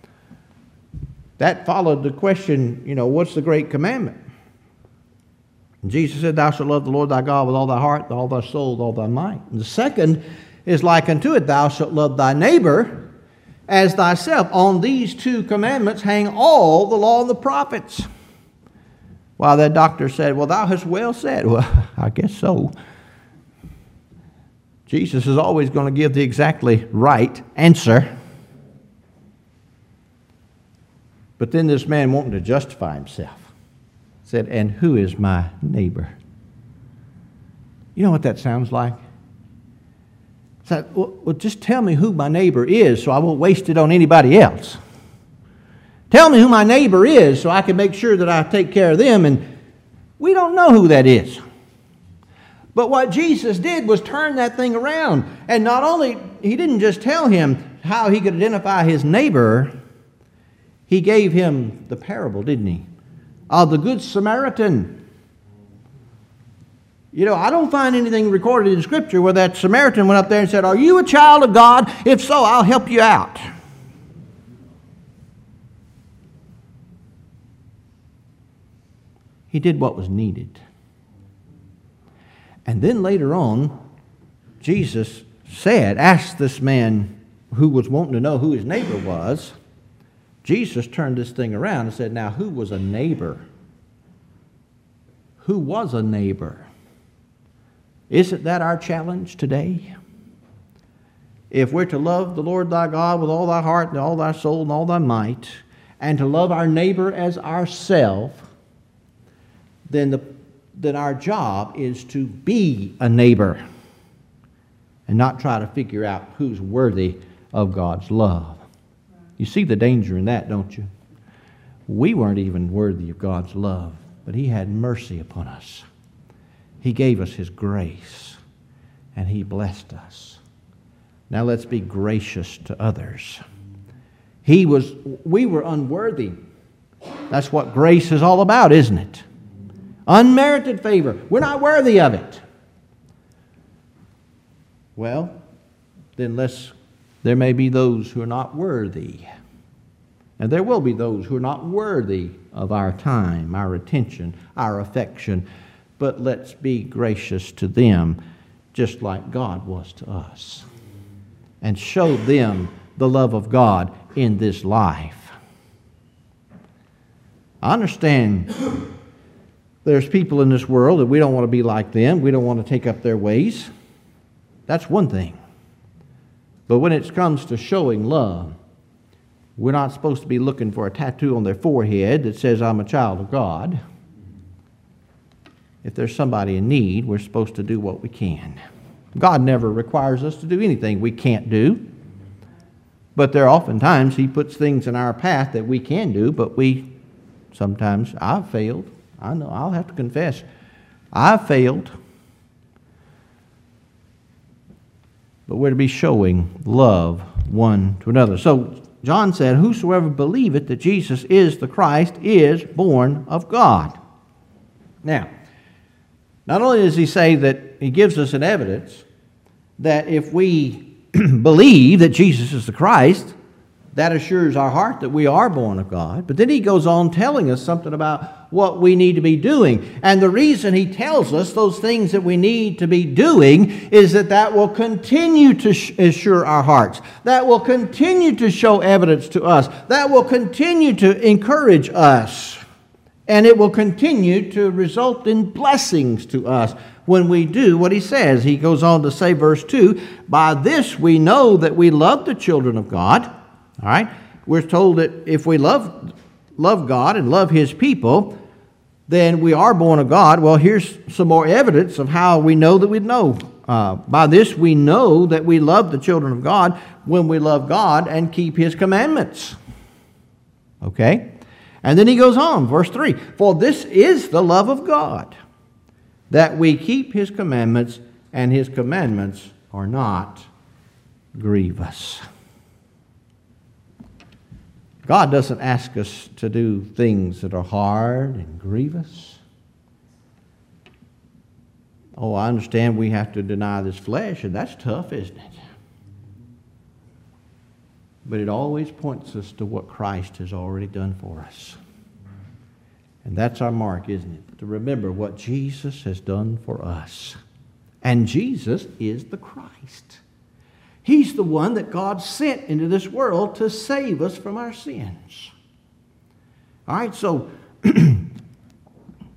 [SPEAKER 1] That followed the question, you know, what's the great commandment? And Jesus said, thou shalt love the Lord thy God with all thy heart, with all thy soul, with all thy might. And the second is like unto it, thou shalt love thy neighbor as thyself. On these two commandments hang all the law and the prophets. While that doctor said, well, thou hast well said. Well, I guess so. Jesus is always going to give the exactly right answer. But then this man, wanting to justify himself, said, and who is my neighbor? You know what that sounds like? It's like, well, well, just tell me who my neighbor is so I won't waste it on anybody else. Tell me who my neighbor is so I can make sure that I take care of them. And we don't know who that is. But what Jesus did was turn that thing around. And not only, he didn't just tell him how he could identify his neighbor, he gave him the parable, didn't he? Of the Good Samaritan. You know, I don't find anything recorded in Scripture where that Samaritan went up there and said, are you a child of God? If so, I'll help you out. He did what was needed. And then later on, Jesus said, asked this man who was wanting to know who his neighbor was. Jesus turned this thing around and said, now who was a neighbor? Who was a neighbor? Isn't that our challenge today? If we're to love the Lord thy God with all thy heart and all thy soul and all thy might, and to love our neighbor as ourself, then, the, then our job is to be a neighbor and not try to figure out who's worthy of God's love. You see the danger in that, don't you? We weren't even worthy of God's love, but He had mercy upon us. He gave us His grace, and He blessed us. Now let's be gracious to others. He was, we were unworthy. That's what grace is all about, isn't it? Unmerited favor. We're not worthy of it. Well, then let's, there may be those who are not worthy. And there will be those who are not worthy of our time, our attention, our affection. But let's be gracious to them just like God was to us. And show them the love of God in this life. I understand there's people in this world that we don't want to be like them. We don't want to take up their ways. That's one thing. But when it comes to showing love, we're not supposed to be looking for a tattoo on their forehead that says, I'm a child of God. If there's somebody in need, we're supposed to do what we can. God never requires us to do anything we can't do. But there are often times He puts things in our path that we can do, but we, sometimes, I've failed. I know, I'll have to confess. I've failed. But we're to be showing love one to another. So John said, whosoever believeth that Jesus is the Christ is born of God. Now, not only does he say that he gives us an evidence that if we believe that Jesus is the Christ, that assures our heart that we are born of God. But then he goes on telling us something about what we need to be doing. And the reason he tells us those things that we need to be doing is that that will continue to assure our hearts. That will continue to show evidence to us. That will continue to encourage us. And it will continue to result in blessings to us when we do what he says. He goes on to say, verse two, by this we know that we love the children of God. All right? We're told that if we love, love God and love His people, then we are born of God. Well, here's some more evidence of how we know that we know. Uh, by this we know that we love the children of God when we love God and keep His commandments. Okay? And then he goes on, verse three, for this is the love of God, that we keep His commandments, and His commandments are not grievous. God doesn't ask us to do things that are hard and grievous. Oh, I understand we have to deny this flesh, and that's tough, isn't it? But it always points us to what Christ has already done for us. And that's our mark, isn't it? To remember what Jesus has done for us. And Jesus is the Christ. He's the one that God sent into this world to save us from our sins. All right, so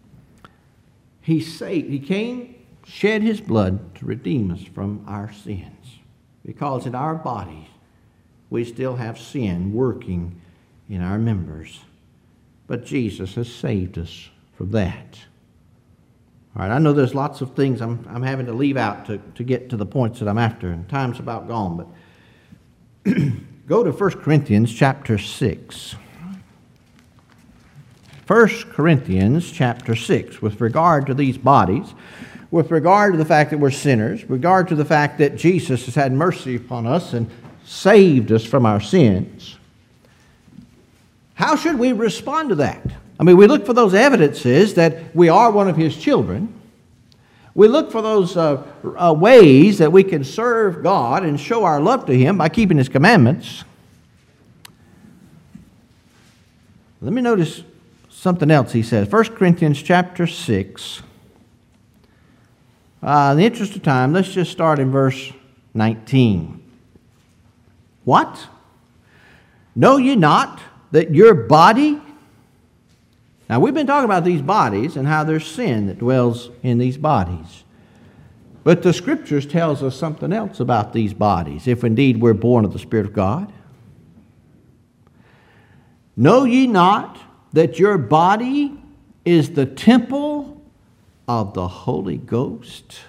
[SPEAKER 1] He saved, He came, shed His blood to redeem us from our sins. Because in our bodies, we still have sin working in our members. But Jesus has saved us from that. All right, I know there's lots of things I'm, I'm having to leave out to, to get to the points that I'm after, and time's about gone. But go to First Corinthians chapter six. First Corinthians chapter six, with regard to these bodies, with regard to the fact that we're sinners, with regard to the fact that Jesus has had mercy upon us and saved us from our sins. How should we respond to that? I mean, we look for those evidences that we are one of His children. We look for those uh, uh, ways that we can serve God and show our love to Him by keeping His commandments. Let me notice something else he says. First Corinthians chapter six. Uh, in the interest of time, let's just start in verse nineteen. What? Know ye not that your body... Now, we've been talking about these bodies and how there's sin that dwells in these bodies. But the Scriptures tells us something else about these bodies, if indeed we're born of the Spirit of God. Know ye not that your body is the temple of the Holy Ghost?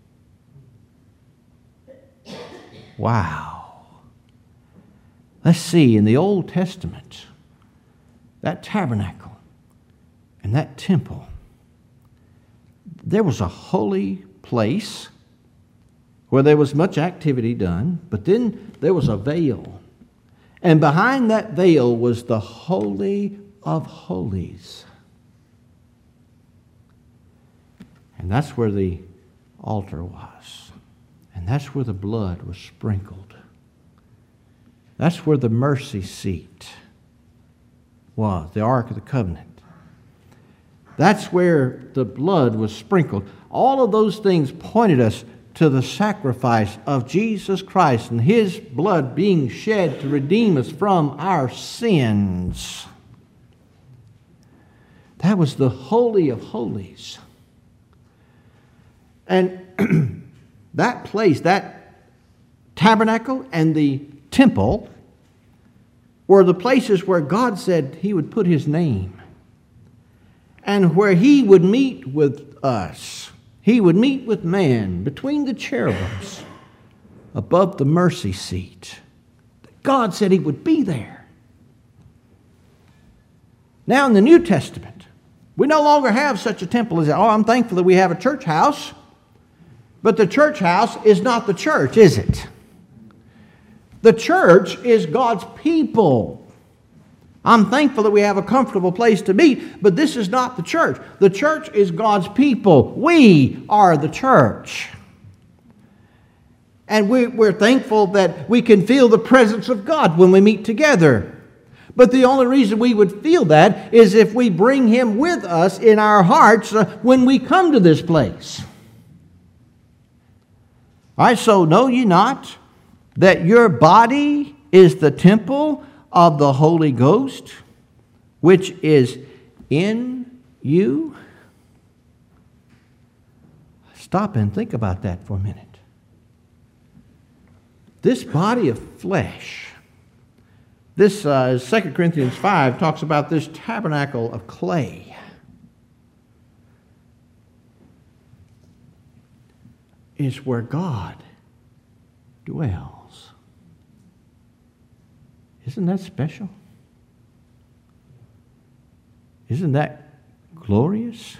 [SPEAKER 1] Wow. Let's see, in the Old Testament, that tabernacle and that temple, there was a holy place where there was much activity done, but then there was a veil. And behind that veil was the Holy of Holies. And that's where the altar was. And that's where the blood was sprinkled. That's where the mercy seat was, the Ark of the Covenant. That's where the blood was sprinkled. All of those things pointed us to the sacrifice of Jesus Christ and His blood being shed to redeem us from our sins. That was the Holy of Holies. And that place, that tabernacle and the temple were the places where God said He would put His name and where He would meet with us. He would meet with man between the cherubims above the mercy seat. God said He would be there. Now in the New Testament, we no longer have such a temple as that. Oh, I'm thankful that we have a church house. But the church house is not the church, is it? The church is God's people. I'm thankful that we have a comfortable place to meet, but this is not the church. The church is God's people. We are the church. And we, we're thankful that we can feel the presence of God when we meet together. But the only reason we would feel that is if we bring Him with us in our hearts uh, when we come to this place. All right, so know ye not that your body is the temple of the Holy Ghost, which is in you? Stop and think about that for a minute. This body of flesh, this uh, Second Corinthians five talks about this tabernacle of clay. Is where God dwells. Isn't that special? Isn't that glorious?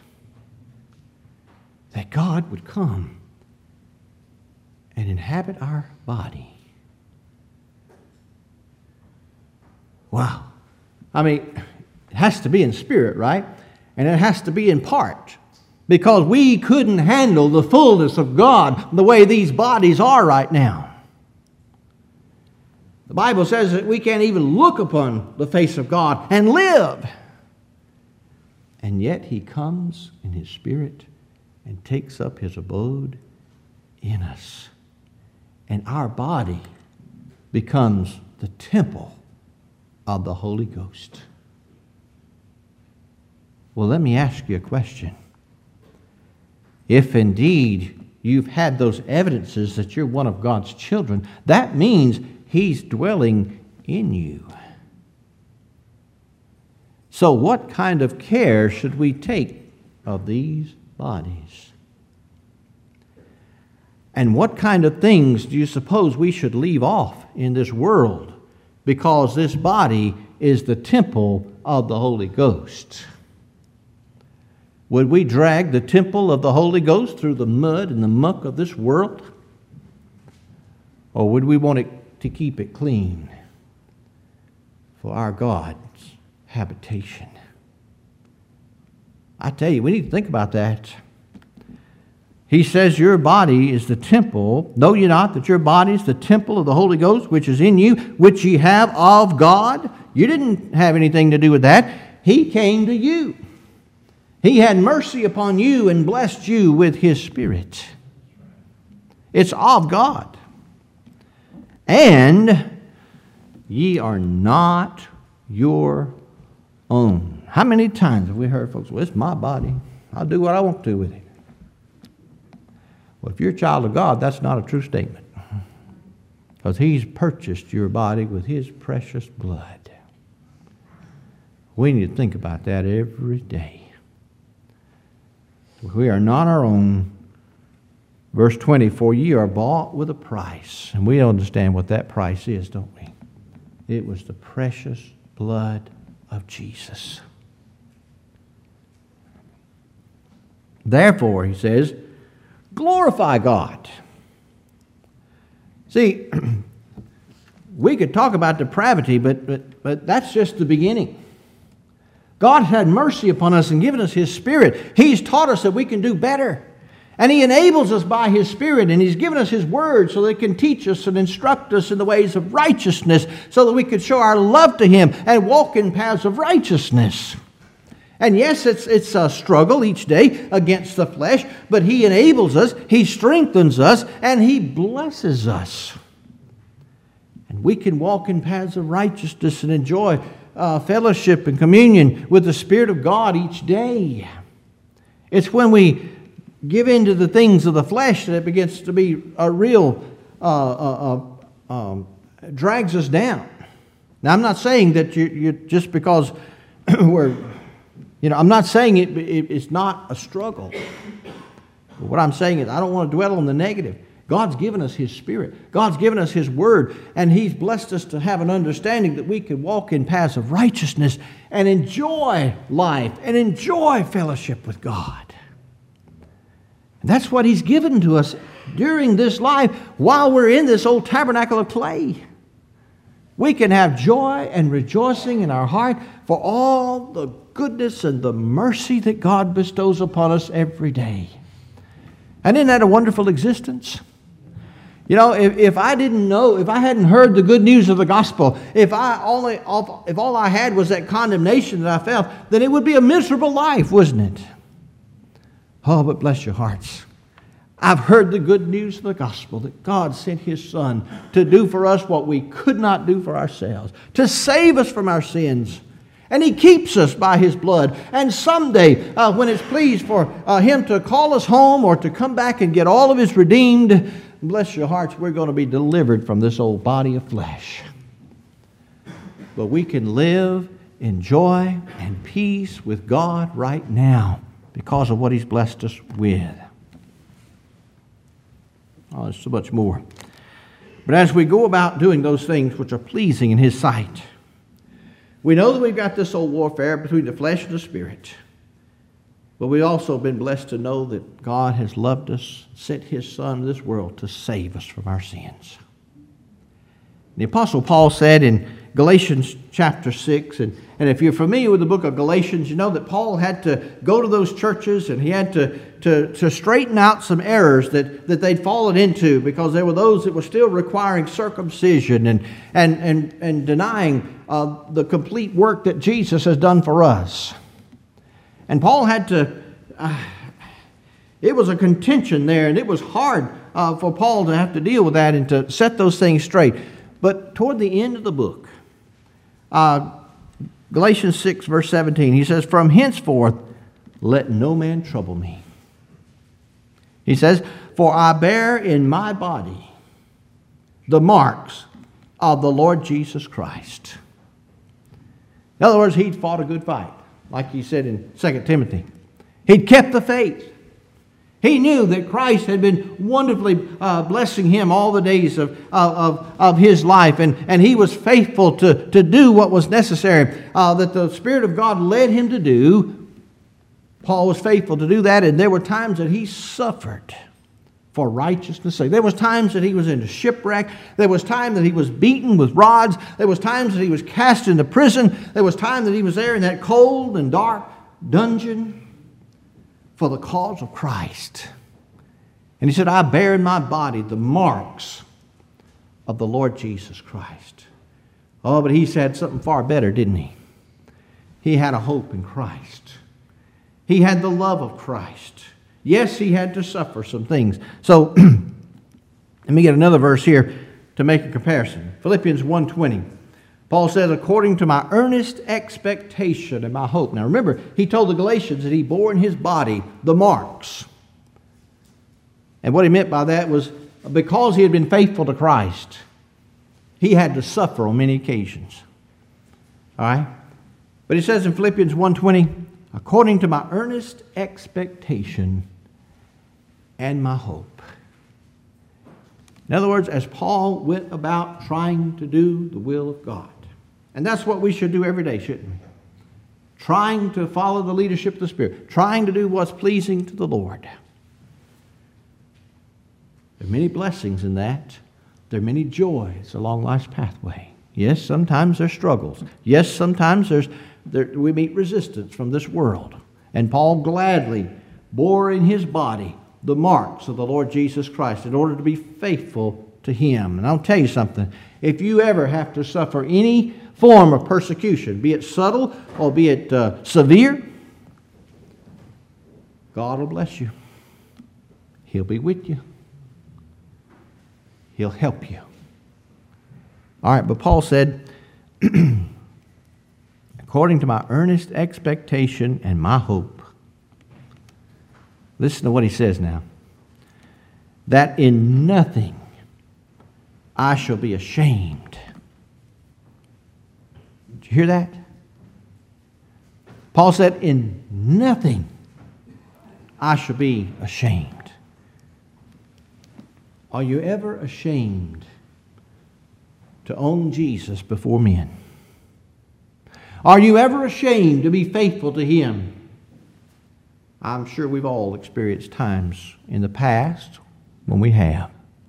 [SPEAKER 1] That God would come and inhabit our body. Wow. I mean, it has to be in spirit, right? And it has to be in part. Because we couldn't handle the fullness of God the way these bodies are right now. The Bible says that we can't even look upon the face of God and live. And yet He comes in His Spirit and takes up His abode in us. And our body becomes the temple of the Holy Ghost. Well, let me ask you a question. if indeed you've had those evidences that you're one of God's children, that means He's dwelling in you. So what kind of care should we take of these bodies? And what kind of things do you suppose we should leave off in this world, because this body is the temple of the Holy Ghost? Would we drag the temple of the Holy Ghost through the mud and the muck of this world? Or would we want it to keep it clean for our God's habitation? I tell you, we need to think about that. He says your body is the temple. Know ye not that your body is the temple of the Holy Ghost, which is in you, which ye have of God? You didn't have anything to do with that. He came to you. He had mercy upon you and blessed you with His Spirit. It's of God. And ye are not your own. How many times have we heard folks, well, it's my body. I'll do what I want to with it. Well, if you're a child of God, that's not a true statement. Because He's purchased your body with His precious blood. We need to think about that every day. We are not our own. Verse twenty, for ye are bought with a price. And we understand what that price is, don't we? It was the precious blood of Jesus. Therefore, he says, glorify God. See, we could talk about depravity, but, but, but that's just the beginning. God had mercy upon us and given us His Spirit. He's taught us that we can do better. And He enables us by His Spirit, and He's given us His Word so that He can teach us and instruct us in the ways of righteousness, so that we can show our love to Him and walk in paths of righteousness. And yes, it's, it's a struggle each day against the flesh, but He enables us, He strengthens us, and He blesses us. And we can walk in paths of righteousness and enjoy uh, fellowship and communion with the Spirit of God each day. It's when we give in to the things of the flesh that it begins to be a real, uh, uh, uh, um, drags us down. Now, I'm not saying that you, you just because we're, you know, I'm not saying it, it, it's not a struggle. But what I'm saying is I don't want to dwell on the negative. God's given us His Spirit. God's given us His Word, and He's blessed us to have an understanding that we can walk in paths of righteousness and enjoy life and enjoy fellowship with God. And that's what He's given to us during this life while we're in this old tabernacle of clay. We can have joy and rejoicing in our heart for all the goodness and the mercy that God bestows upon us every day. And isn't that a wonderful existence? You know, if, if I didn't know, if I hadn't heard the good news of the gospel, if I only, if all I had was that condemnation that I felt, then it would be a miserable life, wouldn't it? Oh, but bless your hearts. I've heard the good news of the gospel that God sent His Son to do for us what we could not do for ourselves, to save us from our sins. And He keeps us by His blood. And someday, uh, when it's pleased for uh, Him to call us home or to come back and get all of His redeemed, bless your hearts, we're going to be delivered from this old body of flesh. But we can live in joy and peace with God right now because of what He's blessed us with. Oh, there's so much more. But as we go about doing those things which are pleasing in His sight, we know that we've got this old warfare between the flesh and the spirit. But we've also been blessed to know that God has loved us, sent His Son to this world to save us from our sins. The Apostle Paul said in Galatians chapter six, and, and if you're familiar with the book of Galatians, you know that Paul had to go to those churches and he had to, to, to straighten out some errors that, that they'd fallen into, because there were those that were still requiring circumcision and, and, and, and denying uh, the complete work that Jesus has done for us. And Paul had to, uh, it was a contention there, and it was hard uh, for Paul to have to deal with that and to set those things straight. But toward the end of the book, uh, Galatians six, verse seventeen, he says, from henceforth, let no man trouble me. He says, "For I bear in my body the marks of the Lord Jesus Christ." In other words, he'd fought a good fight, like he said in Second Timothy. He'd kept the faith. He knew that Christ had been wonderfully uh, blessing him all the days of, of, of his life, and, and he was faithful to, to do what was necessary, uh, that the Spirit of God led him to do. Paul was faithful to do that, and there were times that he suffered for righteousness' sake. There was times that he was in a shipwreck. There was time that he was beaten with rods. There was times that he was cast into prison. There was time that he was there in that cold and dark dungeon for the cause of Christ. And he said, "I bear in my body the marks of the Lord Jesus Christ." Oh, but he said something far better, didn't he? He had a hope in Christ. He had the love of Christ. Yes, he had to suffer some things. So, let me get another verse here to make a comparison. Philippians one twenty. Paul says, "According to my earnest expectation and my hope." Now remember, he told the Galatians that he bore in his body the marks. And what he meant by that was because he had been faithful to Christ, he had to suffer on many occasions. All right? But he says in Philippians one twenty, "According to my earnest expectation and my hope." In other words, as Paul went about trying to do the will of God. And that's what we should do every day, shouldn't we? Trying to follow the leadership of the Spirit. Trying to do what's pleasing to the Lord. There are many blessings in that. There are many joys along life's pathway. Yes, sometimes there's struggles. Yes, sometimes there's there, we meet resistance from this world. And Paul gladly bore in his body the marks of the Lord Jesus Christ in order to be faithful to him. And I'll tell you something. If you ever have to suffer any form of persecution, be it subtle or be it uh, severe, God will bless you. He'll be with you. He'll help you. All right, but Paul said, "According to my earnest expectation and my hope." Listen to what he says now. "That in nothing I shall be ashamed." Did you hear that? Paul said, "In nothing I shall be ashamed." Are you ever ashamed to own Jesus before men? Are you ever ashamed to be faithful to him? I'm sure we've all experienced times in the past when we have.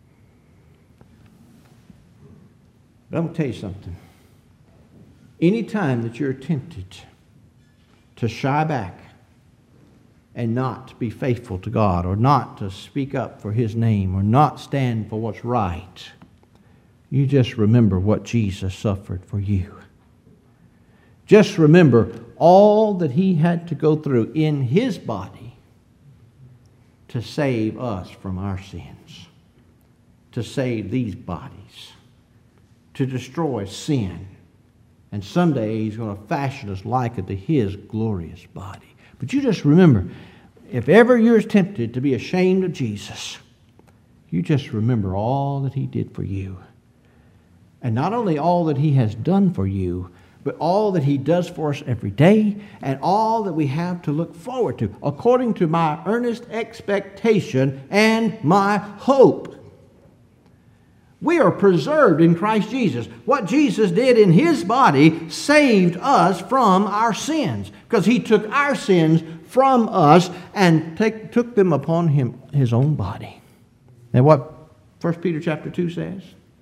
[SPEAKER 1] But I'm going to tell you something. Any time that you're tempted to shy back and not be faithful to God, or not to speak up for his name, or not stand for what's right, you just remember what Jesus suffered for you. Just remember all that he had to go through in his body to save us from our sins, to save these bodies, to destroy sin. And someday he's going to fashion us like unto his glorious body. But you just remember, if ever you're tempted to be ashamed of Jesus, you just remember all that he did for you. And not only all that he has done for you, but all that he does for us every day, and all that we have to look forward to, according to my earnest expectation and my hope. We are preserved in Christ Jesus. What Jesus did in his body saved us from our sins, because he took our sins from us and take, took them upon him, his own body. And what First Peter chapter two says?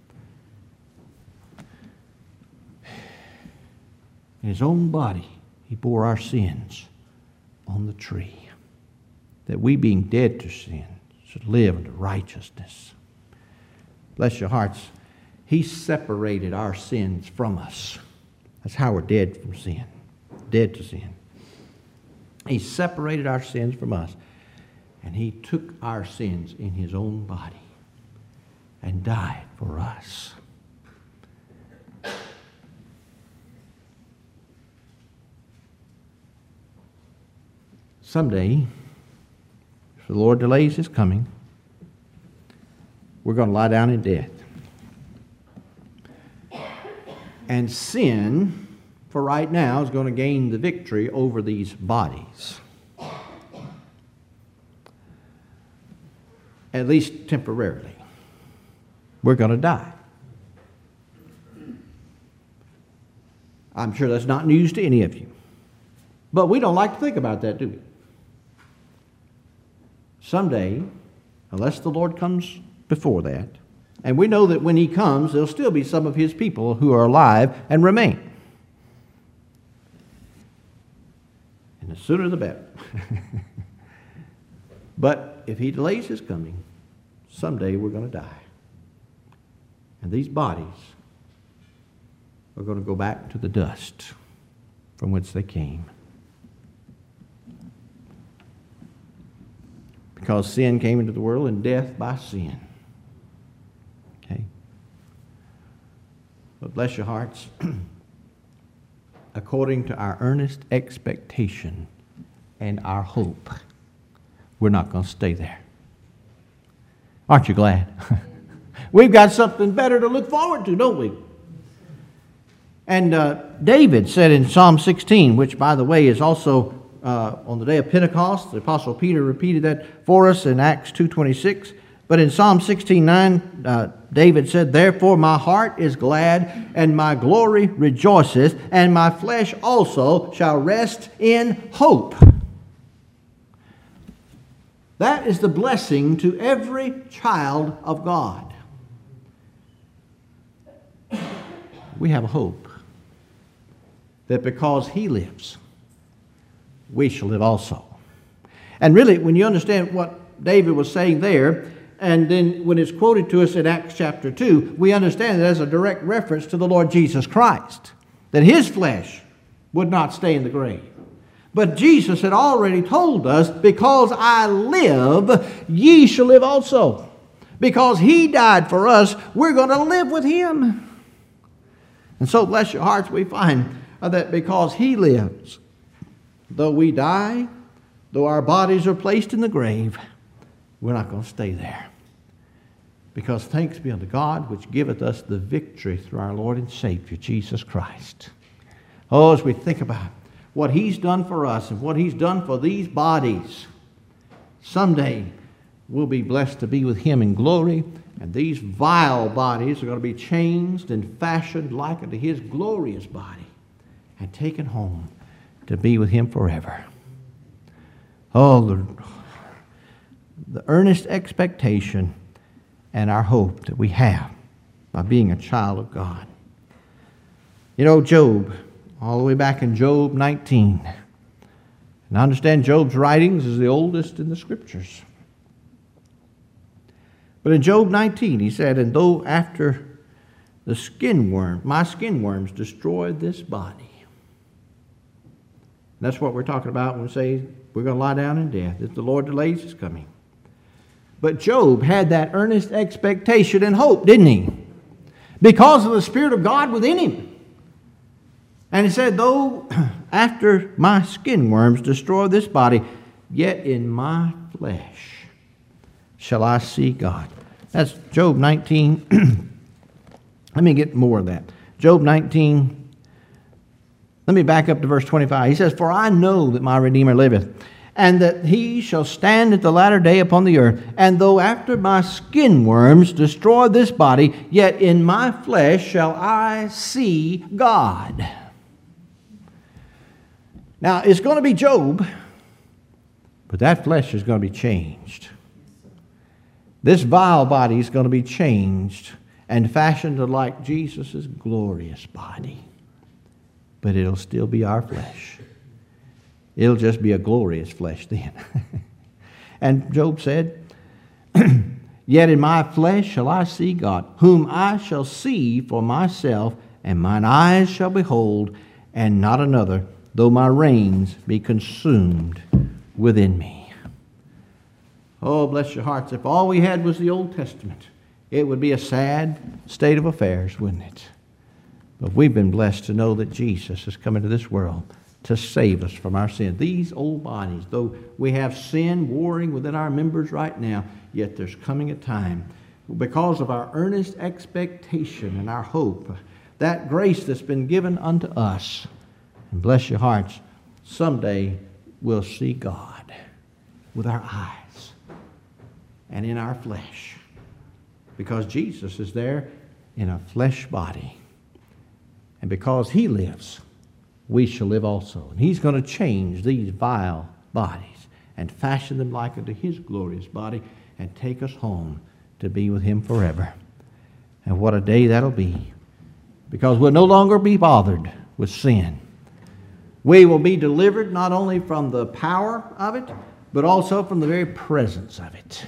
[SPEAKER 1] In his own body, he bore our sins on the tree, that we, being dead to sin, should live unto righteousness. Bless your hearts. He separated our sins from us. That's how we're dead from sin. Dead to sin. He separated our sins from us. And he took our sins in his own body and died for us. Someday, the Lord delays His coming, we're going to lie down in death. And sin, for right now, is going to gain the victory over these bodies. At least temporarily. We're going to die. I'm sure that's not news to any of you. But we don't like to think about that, do we? Someday, unless the Lord comes before that, and we know that when He comes, there'll still be some of His people who are alive and remain. And the sooner the better. But if He delays His coming, someday we're going to die. And these bodies are going to go back to the dust from whence they came. Because sin came into the world and death by sin. Okay? But bless your hearts. According to our earnest expectation and our hope, we're not going to stay there. Aren't you glad? We've got something better to look forward to, don't we? And uh, David said in Psalm sixteen, which, by the way, is also uh, on the day of Pentecost. The Apostle Peter repeated that for us in Acts two twenty-six. But in Psalm sixteen nine, uh, David said, "Therefore my heart is glad, and my glory rejoiceth, and my flesh also shall rest in hope." That is the blessing to every child of God. We have a hope that because He lives, we shall live also. And really, when you understand what David was saying there, and then when it's quoted to us in Acts chapter two, we understand that as a direct reference to the Lord Jesus Christ, that His flesh would not stay in the grave. But Jesus had already told us, because I live, ye shall live also. Because He died for us, we're going to live with Him. And so, bless your hearts, we find that because He lives, though we die, though our bodies are placed in the grave, we're not going to stay there. Because thanks be unto God, which giveth us the victory through our Lord and Savior, Jesus Christ. Oh, as we think about what He's done for us and what He's done for these bodies, someday we'll be blessed to be with Him in glory, and these vile bodies are going to be changed and fashioned like unto His glorious body and taken home to be with Him forever. Oh, the, the earnest expectation and our hope that we have by being a child of God. You know, Job, all the way back in Job nineteen. And I understand Job's writings is the oldest in the Scriptures. But in Job nineteen, he said, "And though after the skin worm, my skin worms destroyed this body." And that's what we're talking about when we say we're going to lie down in death, if the Lord delays His coming. But Job had that earnest expectation and hope, didn't he? Because of the Spirit of God within him. And he said, "Though after my skin worms destroy this body, yet in my flesh shall I see God." That's Job nineteen. Let me get more of that. Job nineteen. Let me back up to verse twenty-five. He says, "For I know that my Redeemer liveth, and that He shall stand at the latter day upon the earth. And though after my skin worms destroy this body, yet in my flesh shall I see God." Now, it's going to be Job, but that flesh is going to be changed. This vile body is going to be changed and fashioned to like Jesus' glorious body. But it'll still be our flesh. It'll just be a glorious flesh then. And Job said, "Yet in my flesh shall I see God, whom I shall see for myself, and mine eyes shall behold, and not another, though my reins be consumed within me." Oh, bless your hearts. If all we had was the Old Testament, it would be a sad state of affairs, wouldn't it? But we've been blessed to know that Jesus has come into this world to save us from our sin. These old bodies, though we have sin warring within our members right now, yet there's coming a time, because of our earnest expectation and our hope, that grace that's been given unto us, and bless your hearts, someday we'll see God with our eyes and in our flesh, because Jesus is there in a flesh body. And because He lives, we shall live also. And He's going to change these vile bodies and fashion them like unto His glorious body and take us home to be with Him forever. And what a day that'll be, because we'll no longer be bothered with sin. We will be delivered not only from the power of it, but also from the very presence of it,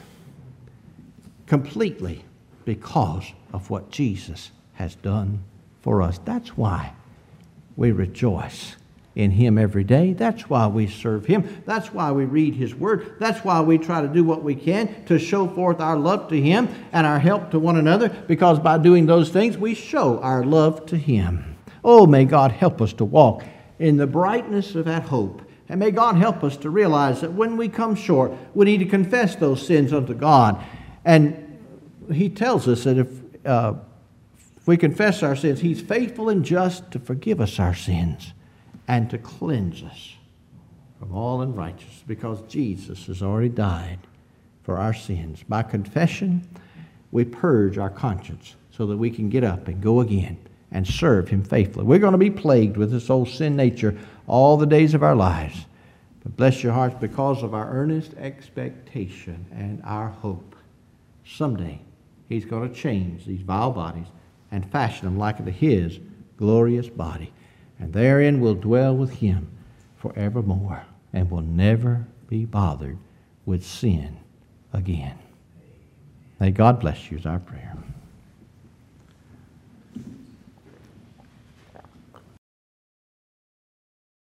[SPEAKER 1] completely because of what Jesus has done for us. That's why we rejoice in Him every day. That's why we serve Him. That's why we read His Word. That's why we try to do what we can to show forth our love to Him and our help to one another, because by doing those things, we show our love to Him. Oh, may God help us to walk in the brightness of that hope. And may God help us to realize that when we come short, we need to confess those sins unto God. And He tells us that if, uh, if we confess our sins, He's faithful and just to forgive us our sins and to cleanse us from all unrighteousness, because Jesus has already died for our sins. By confession, we purge our conscience so that we can get up and go again and serve Him faithfully. We're going to be plagued with this old sin nature all the days of our lives. But bless your hearts, because of our earnest expectation and our hope, someday He's going to change these vile bodies and fashion them like unto His glorious body. And therein we'll dwell with Him forevermore, and will never be bothered with sin again. May God bless you is our prayer.